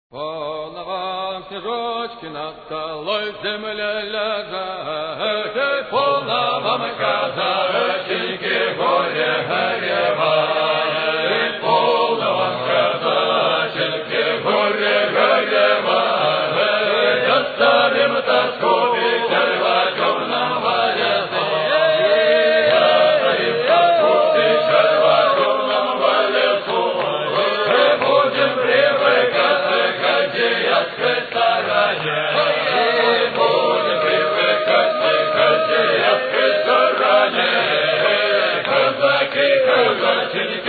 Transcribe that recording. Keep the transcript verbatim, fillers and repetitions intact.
Полновам снежочки над столой земля лежат, полновам казаченьки горе горевает, полновам казаченьки горе горевает, за старым тоску печаль во темном валезе, за старым тоску печаль во темном валезу, будем привыкать. Будем привыкать мы к хозяйской стороне, казаки, казаченьки.